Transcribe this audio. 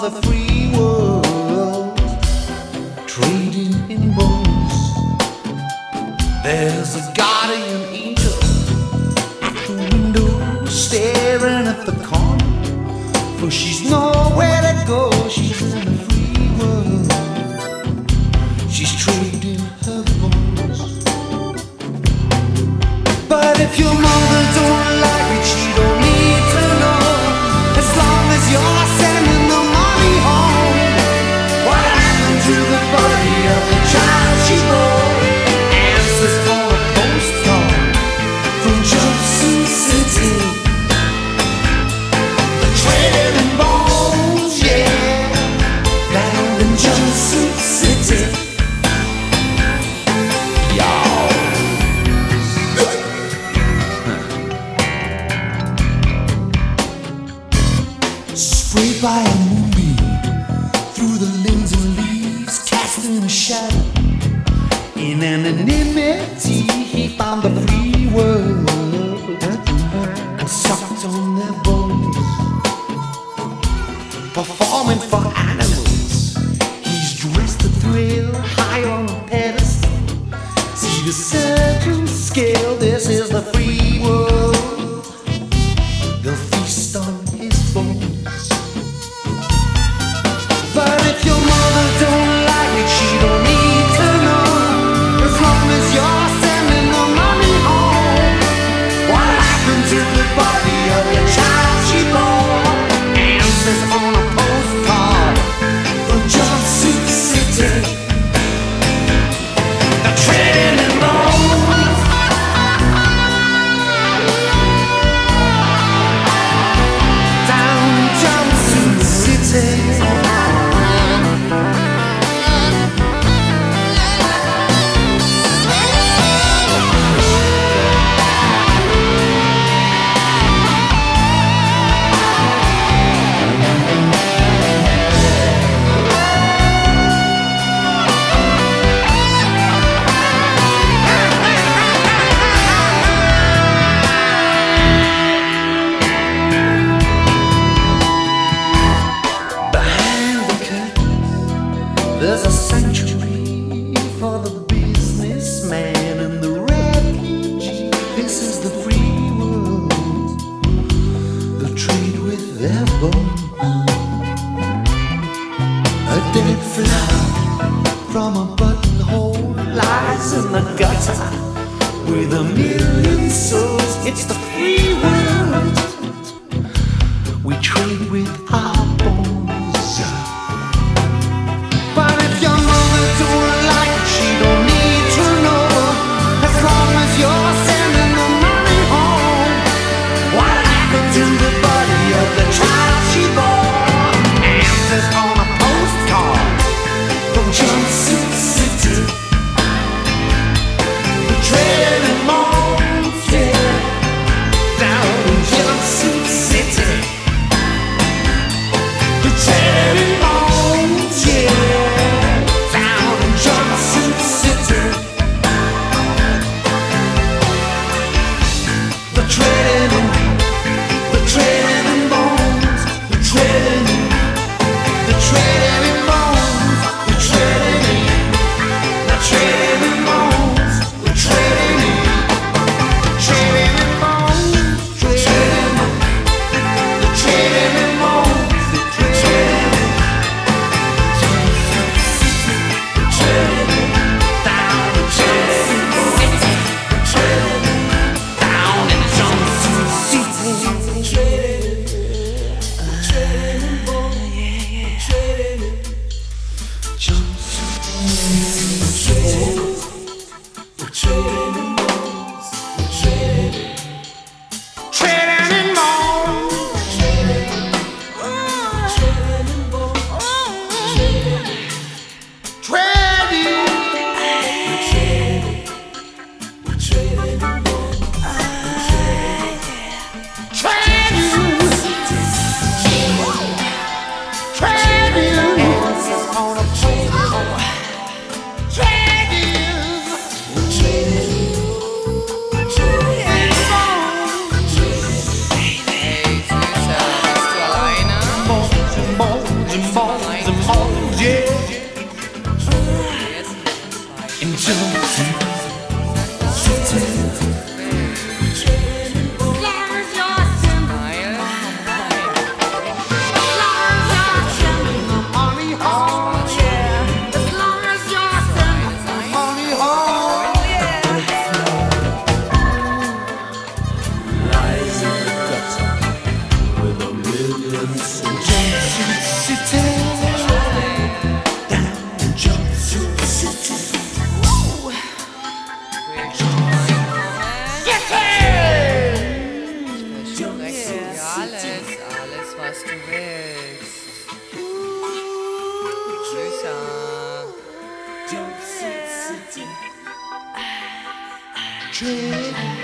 the free world, trading in bones. There's a guardian angel at the window, staring at the corner, for she's nowhere to go. She's in the free world, she's trading her bones. But if your mother don't like it, she don't need to know. As long as you're sending the money home, what happened to the body of the child she bore? Answers on a postcard from Jumpsuit City. The trading bones, yeah, down in Jumpsuit City. Sprayed by a moonbeam through the limbs and leaves, casting a shadow. In anonymity, he found the free world and sucked on their bones. Performing for animals, he's dressed to thrill, high on a pedestal. See the surgeon's scale, this is the free world. They'll feast on his bones. But if your mother don't like it, she don't need to know. As long as you're sending the money home, what happened to the body of your child she bore? Answers on a postcard from Jumpsuit City. The trading bones, down in Jumpsuit City. There's a sanctuary for the businessman and the refugee. This is the free world. They'll trade with their bones. A dead flower from a buttonhole lies in the gutter with a million souls. It's the free world. We trade with our bones. But if your mother don't like it, she don't need to know. As long as you're sending the money home, what happened to the body of the child she bore? Answers on a postcard from Jumpsuit City. The trading bones, yeah, down in Jumpsuit City. The trading bones, yeah. On a yeah. In Jumpsuit City. Alles, was du willst. Süßer. Jumpsuit City.